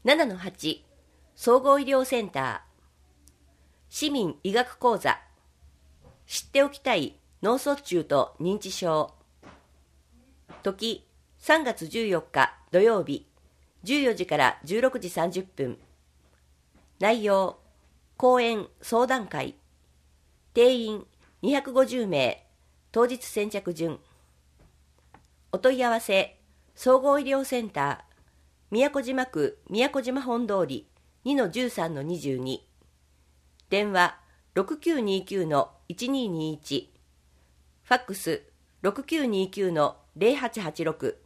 7-8 総合医療センター市民医学講座知っておきたい脳卒中と認知症時3月14日土曜日14時から16時30分内容講演相談会定員250名当日先着順お問い合わせ総合医療センター宮古島区宮古島本通り 2-13-22 電話 6929-1221 ファックス 6929-0886